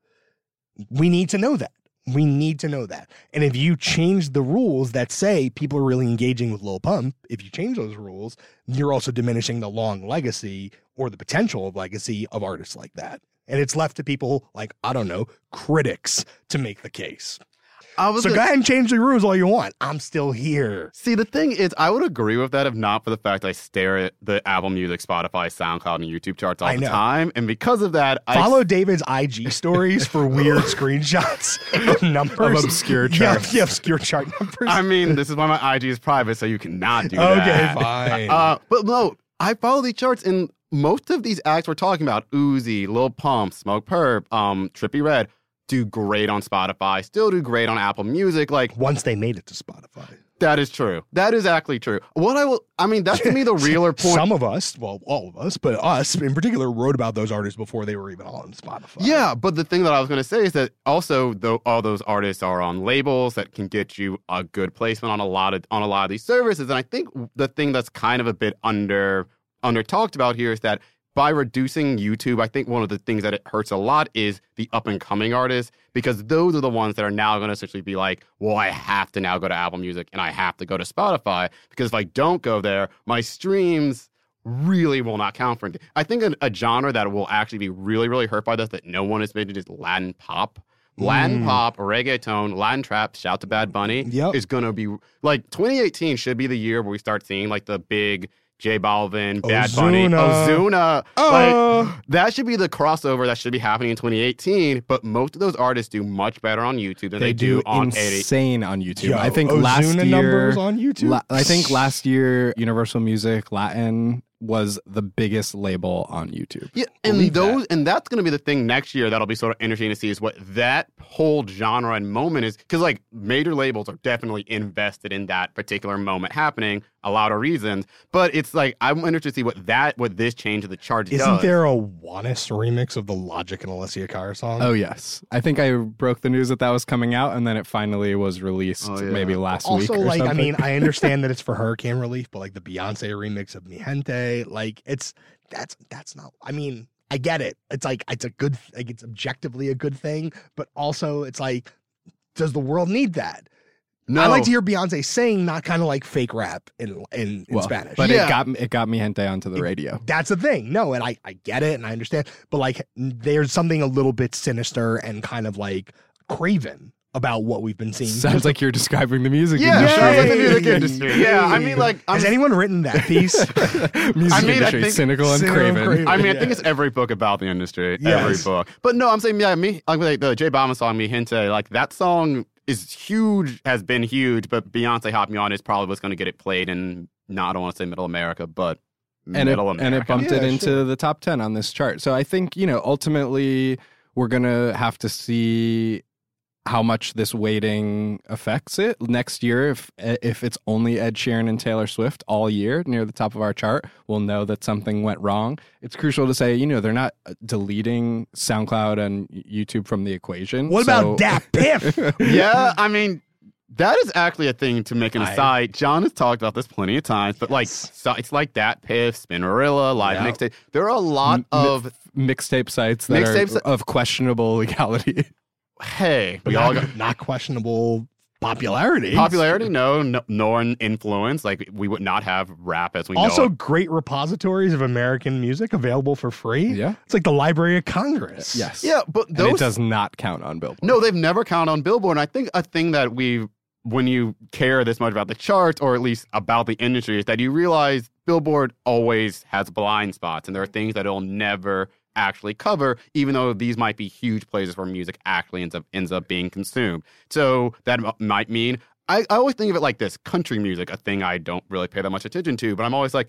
We need to know that. We need to know that. And if you change the rules that say people are really engaging with Lil Pump, if you change those rules, you're also diminishing the long legacy or the potential of legacy of artists like that. And it's left to people like, I don't know, critics to make the case. I was So gonna- go ahead and change the rules all you want. I'm still here. See, the thing is, I would agree with that if not for the fact I stare at the Apple Music, Spotify, SoundCloud, and YouTube charts all I the know. time. And because of that, Follow David's I G stories for weird screenshots of numbers. Of obscure Yeah, charts. yeah, obscure chart numbers. I, I mean, this is why my I G is private, so you cannot do okay, that. fine. Uh, but no, I follow these charts, and most of these acts we're talking about, Uzi, Lil Pump, Smoke Perp, um, Trippie Redd, do great on Spotify, still do great on Apple Music. Like, Once they made it to Spotify. that is true. That is actually true. What I will, I mean, that's to me the realer point. Some of us, well, all of us, but us in particular, wrote about those artists before they were even on Spotify. Yeah, but the thing that I was going to say is that also though all those artists are on labels that can get you a good placement on a lot of on a lot of these services. And I think the thing that's kind of a bit under under talked about here is that by reducing YouTube, I think one of the things that it hurts a lot is the up and coming artists, because those are the ones that are now going to essentially be like, well, I have to now go to Apple Music and I have to go to Spotify, because if I don't go there, my streams really will not count for it. I think a, a genre that will actually be really, really hurt by this that no one has mentioned is Latin pop. Latin Mm. pop, reggaeton, Latin trap, shout to Bad Bunny Yep. is going to be like twenty eighteen should be the year where we start seeing like the big J Balvin, Bad Bunny, Ozuna. Ozuna. Uh. Like that should be the crossover that should be happening in twenty eighteen. But most of those artists do much better on YouTube than they, They do on eighty. insane on YouTube. Yo, I think Ozuna last year, numbers on YouTube. la- I think last year, Universal Music Latin was the biggest label on YouTube. Yeah, and Believe those and that's going to be the thing next year that'll be sort of interesting to see is what that whole genre and moment is, because like major labels are definitely invested in that particular moment happening, a lot of reasons. But it's like I'm interested to see what that what this change of the charts Isn't does. there a Juanes remix of the Logic and Alessia Cara song? Oh yes, I think I broke the news that that was coming out, and then it finally was released Oh, yeah. maybe last week. Also, or like, I something. mean, I understand that it's for Hurricane Relief, but like the Beyonce remix of Mi Gente, like it's that's that's not. I mean, I get it. It's like it's a good, like it's objectively a good thing, but also it's like, does the world need that? no. I like to hear Beyonce sing, not kind of like fake rap in in, in Well, Spanish. but Yeah. it got it got Mi Gente onto the radio. That's the thing. No, and I, I get it and I understand, but like there's something a little bit sinister and kind of like craven about what we've been seeing. Sounds like you're describing the music yeah, industry. sounds like the Yay. music industry. Yeah, I mean, like, I'm, Has anyone written that piece? music I mean, I industry, think- cynical and Cynical and craven. craven. I mean, I Yeah. think it's every book about the industry, Yes. every book. But no, I'm saying, yeah, me, like the J Balvin song, Mi Gente, like that song is huge, has been huge, but Beyonce Hop Me On is probably what's going to get it played in, not, I don't want to say Middle America, but and it, Middle and America. it bumped Yeah, it into sure. the top ten on this chart. So I think, you know, ultimately we're going to have to see how much this weighting affects it next year. If if it's only Ed Sheeran and Taylor Swift all year near the top of our chart, we'll know that something went wrong. It's crucial to say, you know, they're not deleting SoundCloud and YouTube from the equation. What So- about Dat Piff? Yeah, I mean, that is actually a thing to make an I- aside. John has talked about this plenty of times, but like, Yes. so it's like that, Piff, Spinnerilla, Live Yeah. Mixtape. There are a lot M- of, mixtape sites that Mixtapes- are of questionable legality. hey, But we all not, got not questionable popularity. popularity, no, no, nor an influence. Like, we would not have rap as we Also, know it. great repositories of American music available for free. Yeah. It's like the Library of Congress. Yes. Yeah, but And those it does not count on Billboard. No, they've never counted on Billboard. And I think a thing that we, when you care this much about the charts, or at least about the industry, is that you realize Billboard always has blind spots, and there are things that it'll never actually cover, even though these might be huge places where music actually ends up ends up being consumed. So that m- might mean I, I always think of it like this: country music, a thing I don't really pay that much attention to, but I'm always like,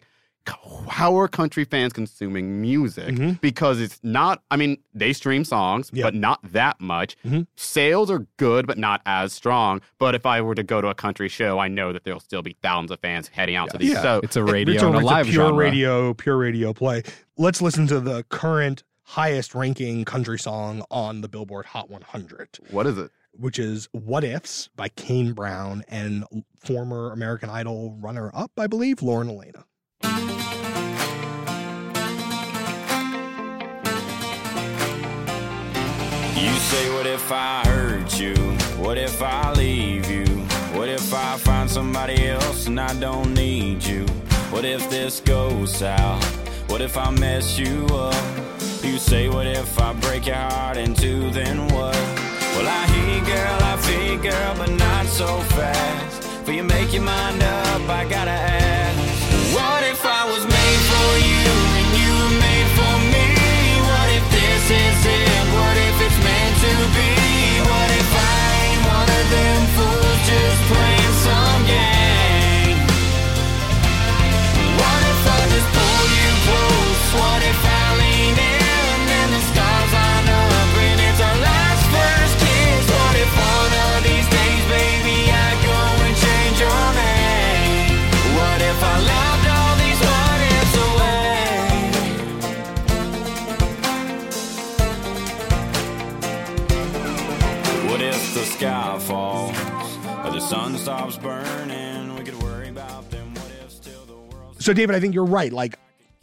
how are country fans consuming music? Mm-hmm. Because it's not, I mean, they stream songs, Yep. but not that much. Mm-hmm. Sales are good, but not as strong. But if I were to go to a country show, I know that there'll still be thousands of fans heading out to these. Yeah. So It's a radio It's a, and a it's live a pure genre. radio, pure radio play. Let's listen to the current highest ranking country song on the Billboard Hot one hundred, what is it? which is What Ifs by Kane Brown and former American Idol runner-up, I believe, Lauren Elena. You say, what if I hurt you? What if I leave you? What if I find somebody else and I don't need you? What if this goes south? What if I mess you up? You say, what if I break your heart in two, then what? Well, I hear you, girl, I feel you, girl, but not so fast. Before you make your mind up, I gotta ask, what if I was made for you and you were made for me? What if this is it? What if it's meant to be? What if I ain't one of them fools just playing some game? What if I just pull you close? What if I lean in and the stars line up and it's our last first kiss? What if one of these days, baby, I go and change your name? What if I loved all these what ifs away? What if the sky falls or the sun stops burning? We could worry about them. What if still the world... So, David, I think you're right. Like,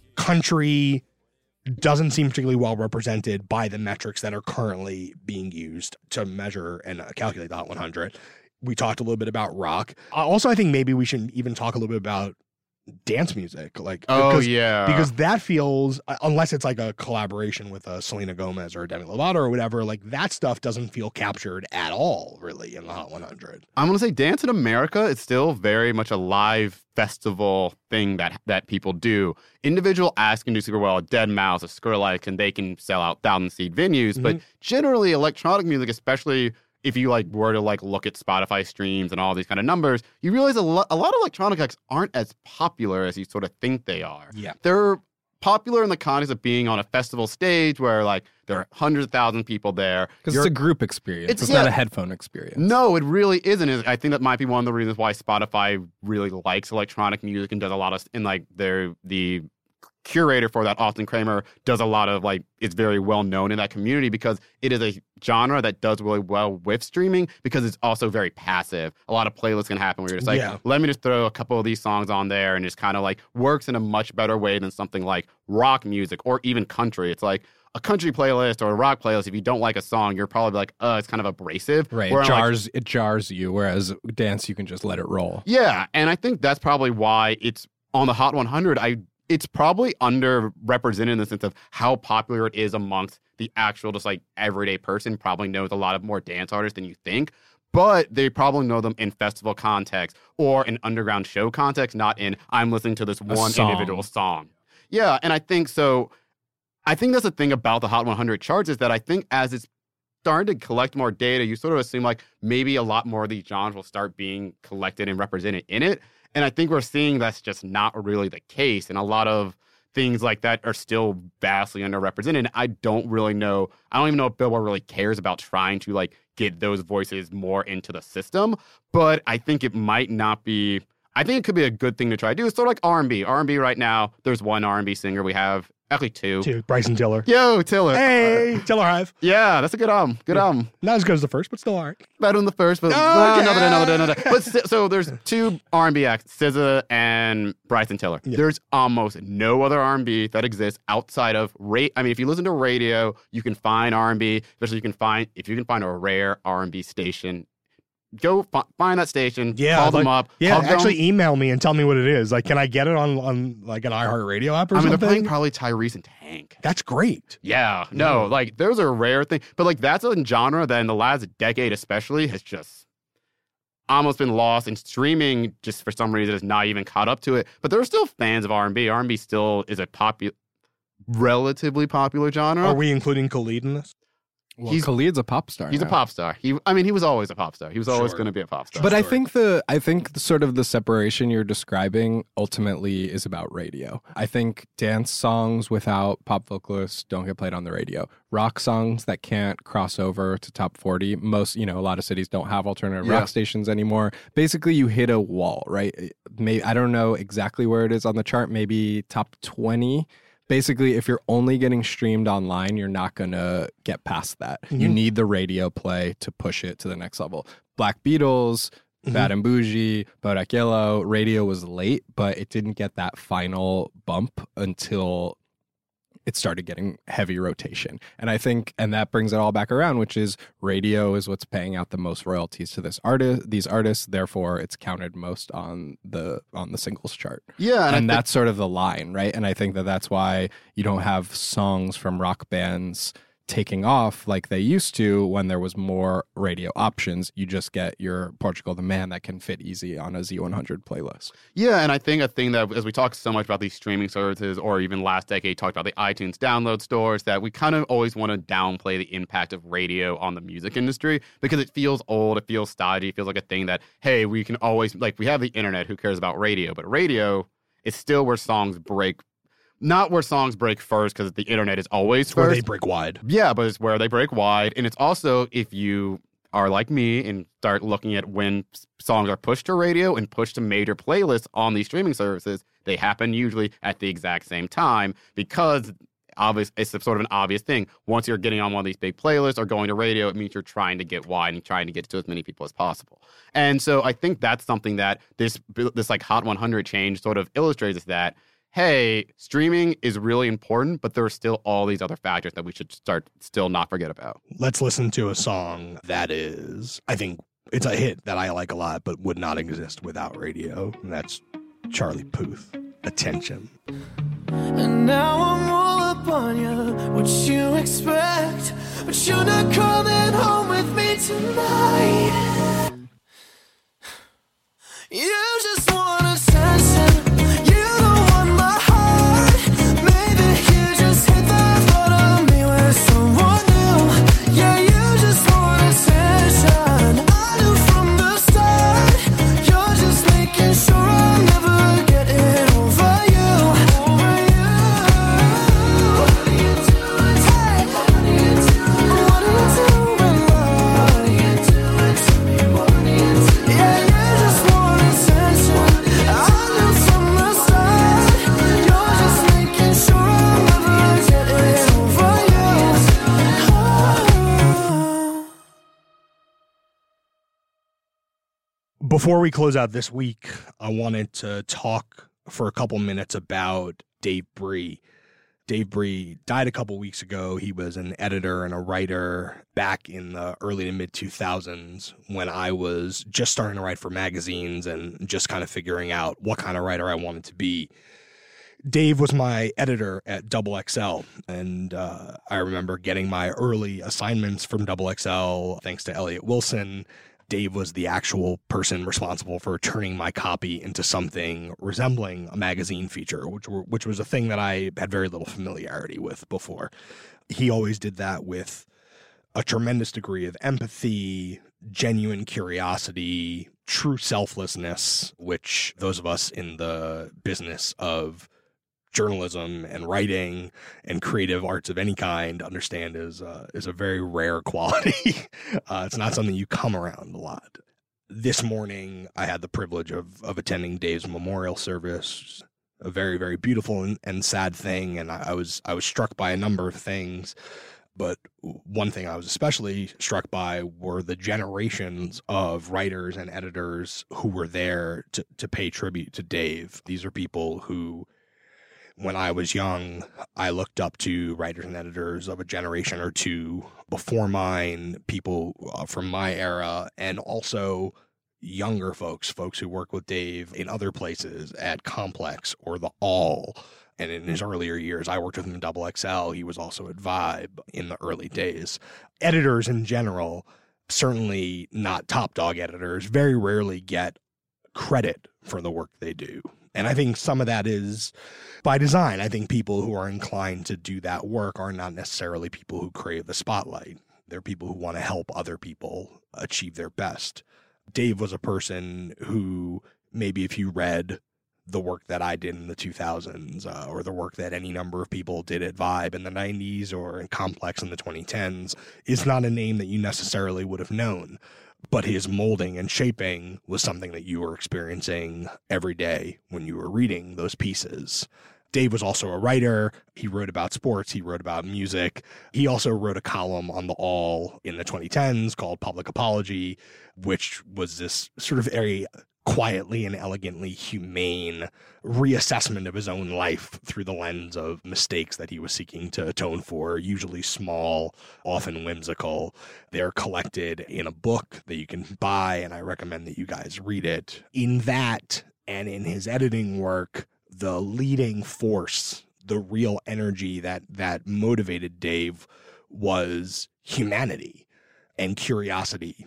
country doesn't seem particularly well represented by the metrics that are currently being used to measure and uh, calculate the Hot one hundred. We talked a little bit about rock. Uh, also, I think maybe we should even talk a little bit about dance music. Like, Oh, because, yeah. because that feels, uh, unless it's like a collaboration with a Selena Gomez or a Demi Lovato or whatever, like that stuff doesn't feel captured at all, really, in the Hot one hundred. I'm going to say Dance in America is still very much a live festival thing that that people do. Individual acts can do super well. A Dead Mouse, a Skrillex, and they can sell out thousand seat venues. But generally, electronic music, especially if you like were to like look at Spotify streams and all these kind of numbers, you realize a, lo- a lot of electronic acts aren't as popular as you sort of think they are. Yeah. They're popular in the context of being on a festival stage where like there are hundreds of thousands of people there. Because You're- it's a group experience. It's- It's, yeah. not a headphone experience. No, it really isn't. I think that might be one of the reasons why Spotify really likes electronic music and does a lot of, and like they're the curator for that, Austin Kramer, does a lot of like, it's very well known in that community because it is a genre that does really well with streaming because it's also very passive. A lot of playlists can happen where you're just like, Yeah. let me just throw a couple of these songs on there, and it's kind of like works in a much better way than something like rock music or even country. It's like a country playlist or a rock playlist. If you don't like a song, you're probably like, uh, it's kind of abrasive. Right. Where It I'm like, jars, it jars you, whereas dance, you can just let it roll. yeah, and I think that's probably why it's on the Hot one hundred. I it's probably underrepresented in the sense of how popular it is amongst the actual just like everyday person. Probably knows a lot of more dance artists than you think, but they probably know them in festival context or in underground show context, not in I'm listening to this one song. individual song. Yeah, and I think so. I think that's the thing about the Hot one hundred charts is that I think as it's starting to collect more data, you sort of assume like maybe a lot more of these genres will start being collected and represented in it. And I think we're seeing that's just not really the case. And a lot of things like that are still vastly underrepresented. I don't really know. I don't even know if Billboard really cares about trying to like get those voices more into the system. But I think it might not be. I think it could be a good thing to try to do. It's sort of like R and B. R and B right now, there's one R and B singer we have. Actually, two. To Bryson Tiller. Yo, Tiller. Hey, Tiller Hive. Yeah, that's a good album. Good album. Not as good as the first, but still all right. Better than the first, but Okay. uh, another day, another day, another day. But st- so there's two R and B acts, S Z A and Bryson Tiller. Yeah. There's almost no other R and B that exists outside of rate. I mean, if you listen to radio, you can find R and B. Especially you can find if you can find a rare R and B station. Go fi- find that station. Yeah, call I'd them like- up. Yeah, hug them. actually email me and tell me what it is. Like, can I get it on, on like an iHeartRadio app or I mean, something? they're playing probably Tyrese and Tank. That's great. Yeah, no, like those are rare things, but like that's a genre that in the last decade, especially, has just almost been lost. And streaming, just for some reason, is not even caught up to it. But there are still fans of R and B. R and B still is a popular, relatively popular genre. Are we including Khalid in this? Well, he's Khalid's a pop star. he's now. a pop star. He, I mean, he was always a pop star. He was always Sure. going to be a pop star. But I Sure. think the I think the, sort of the separation you're describing ultimately is about radio. I think dance songs without pop vocalists don't get played on the radio. Rock songs that can't cross over to top forty, most, you know, a lot of cities don't have alternative Yeah. rock stations anymore. Basically, you hit a wall, right? Maybe I don't know exactly where it is on the chart, maybe top twenty. Basically, if you're only getting streamed online, you're not going to get past that. You Mhm. need the radio play to push it to the next level. Black Beatles, Mhm. Bad and Bougie, Bodak Yellow, radio was late, but it didn't get that final bump until it started getting heavy rotation. And I think, and that brings it all back around, which is radio is what's paying out the most royalties to this artist, these artists. Therefore, it's counted most on the on the singles chart. yeah, and, And, I think- that's sort of the line, right? And I think that that's why you don't have songs from rock bands taking off like they used to when there was more radio options. You just get your Portugal the Man that can fit easy on a Z one hundred playlist. Yeah, and I think a thing that, as we talk so much about these streaming services, or even last decade, talked about the iTunes download stores, that we kind of always want to downplay the impact of radio on the music industry because it feels old, it feels stodgy, it feels like a thing that, hey, we can always, like, we have the internet, who cares about radio? But radio is still where songs break. Not where songs break first, because the internet is always It's where first. they break wide. Yeah, but it's where they break wide. And it's also, if you are like me and start looking at when s- songs are pushed to radio and pushed to major playlists on these streaming services, they happen usually at the exact same time because obvious, it's a sort of an obvious thing. Once you're getting on one of these big playlists or going to radio, it means you're trying to get wide and trying to get to as many people as possible. And so I think that's something that this, this like Hot one hundred change sort of illustrates, is that, hey, streaming is really important, but there are still all these other factors that we should start still not forget about. Let's listen to a song that is, I think it's a hit that I like a lot, but would not exist without radio. And that's Charlie Puth, Attention. And now I'm all up on you, what you expect, but you're not coming home with me tonight. You just want attention, you don't want my heart. Maybe you just hit the thought of me with someone new. Yeah, you just want attention. I knew from the start, you're just making sure I'm never getting over you. Over you. What are you doing? Hey, what are you doing? What are you doing, love? What are you doing to me? What are you doing? Yeah, you just want attention. I knew from the start, you're just making sure I'm never getting over you. Oh. Before we close out this week, I wanted to talk for a couple minutes about Dave Bree. Dave Bree died a couple weeks ago. He was an editor and a writer back in the early to mid two thousands when I was just starting to write for magazines and just kind of figuring out what kind of writer I wanted to be. Dave was my editor at Double X L, and uh, I remember getting my early assignments from Double X L thanks to Elliot Wilson. Dave was the actual person responsible for turning my copy into something resembling a magazine feature, which were, which was a thing that I had very little familiarity with before. He always did that with a tremendous degree of empathy, genuine curiosity, true selflessness, which those of us in the business of journalism and writing and creative arts of any kind understand is uh, is a very rare quality. uh, it's not something you come around a lot. This morning, I had the privilege of of attending Dave's memorial service, a very, very beautiful and, and sad thing. And I, I was I was struck by a number of things. But one thing I was especially struck by were the generations of writers and editors who were there to, to pay tribute to Dave. These are people who, when I was young, I looked up to writers and editors of a generation or two before mine, people uh, from my era, and also younger folks, folks who work with Dave in other places at Complex or The All. And in his earlier years, I worked with him in Double X L. He was also at Vibe in the early days. Editors in general, certainly not top dog editors, very rarely get credit for the work they do. And I think some of that is by design. I think people who are inclined to do that work are not necessarily people who crave the spotlight. They're people who want to help other people achieve their best. Dave was a person who maybe if you read the work that I did in the two thousands uh, or the work that any number of people did at Vibe in the nineties or in Complex in the twenty tens, is not a name that you necessarily would have known. But his molding and shaping was something that you were experiencing every day when you were reading those pieces. Dave was also a writer. He wrote about sports. He wrote about music. He also wrote a column on The All in the twenty tens called Public Apology, which was this sort of very quietly and elegantly humane reassessment of his own life through the lens of mistakes that he was seeking to atone for, usually small, often whimsical. They're collected in a book that you can buy, and I recommend that you guys read it. In that and in his editing work, the leading force, the real energy that that motivated Dave was humanity and curiosity.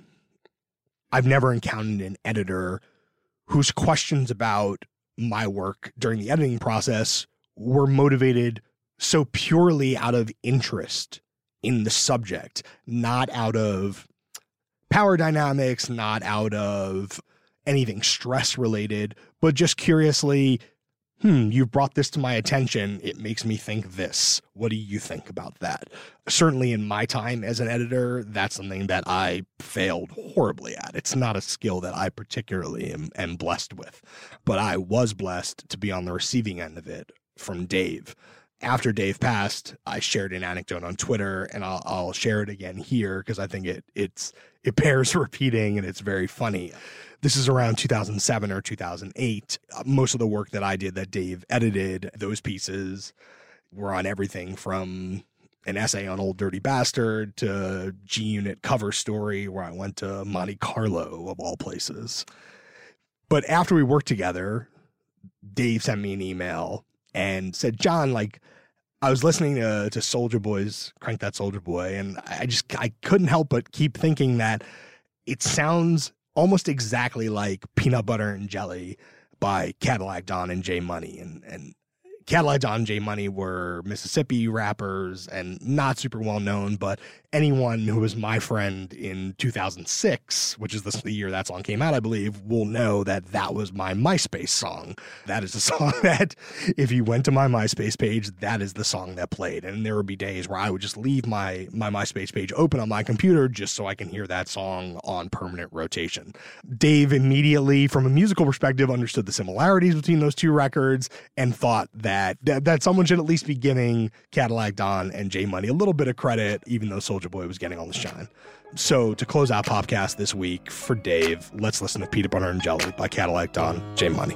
I've never encountered an editor whose questions about my work during the editing process were motivated so purely out of interest in the subject, not out of power dynamics, not out of anything stress related, but just curiously, hmm, you brought this to my attention. It makes me think this. What do you think about that? Certainly in my time as an editor, that's something that I failed horribly at. It's not a skill that I particularly am, am blessed with, but I was blessed to be on the receiving end of it from Dave. After Dave passed, I shared an anecdote on Twitter, and I'll, I'll share it again here because I think it it's it bears repeating and it's very funny. This is around two thousand seven or two thousand eight. Most of the work that I did that Dave edited, those pieces were on everything from an essay on Old Dirty Bastard to G-Unit cover story where I went to Monte Carlo, of all places. But after we worked together, Dave sent me an email and said, John, like, I was listening to, to Soulja Boy's Crank That Soulja Boy, and I just, I couldn't help but keep thinking that it sounds almost exactly like Peanut Butter and Jelly by Cadillac Don and J Money. And, and Cadillac Don and J Money were Mississippi rappers and not super well known, but anyone who was my friend in two thousand six, which is the, the year that song came out, I believe, will know that that was my MySpace song. That is a song that if you went to my MySpace page, that is the song that played. And there would be days where I would just leave my, my MySpace page open on my computer just so I can hear that song on permanent rotation. Dave immediately, from a musical perspective, understood the similarities between those two records and thought that that, that someone should at least be giving Cadillac Don and J Money a little bit of credit, even though Soulja Boy was getting all the shine. So to close out Popcast this week for Dave, let's listen to Peanut Butter and Jelly by Cadillac Don, J Money.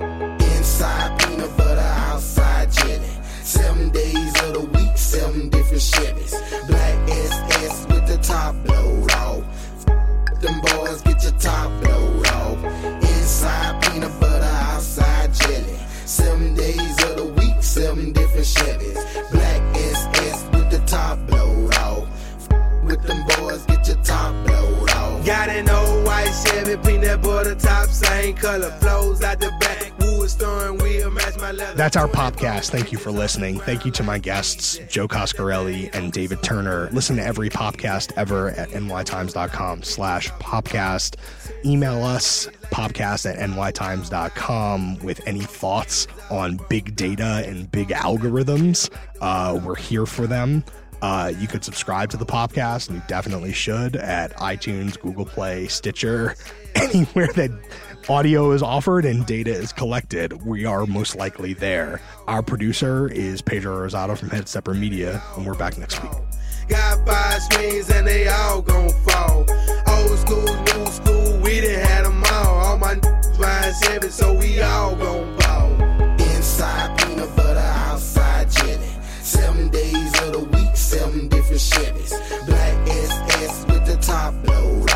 Inside peanut butter, outside jelly. Seven days of the week, seven different Chevys. Black S S with the top blowed off. Them boys, get your top blowed off. Inside peanut butter, outside jelly. Seven days of the week, seven different Chevys. Black S S with the top blowed off. With them boys, get your top blowed off. Got an old white Chevy, peanut butter top, same color, flows out the back, wood steering wheel, match my leather. That's our Popcast. Thank you for listening. Thank you to my guests, Joe Coscarelli and David Turner. Listen to every Popcast ever at nytimes.com slash Popcast. Email us, popcast at nytimes.com, with any thoughts on big data and big algorithms. Uh, we're here for them. Uh, you could subscribe to the podcast, and you definitely should, at iTunes, Google Play, Stitcher, anywhere that audio is offered and data is collected. We are most likely there. Our producer is Pedro Rosado from Head Stepper Media, and we're back next week. Got five screens and they all gon' fall. Old school, new school, we done had them all. All my n****s buying Chevy, so we all gon' ball. Inside peanut butter, outside jelly. Seven days of the week, seven different Chevys. Black S S with the top blowed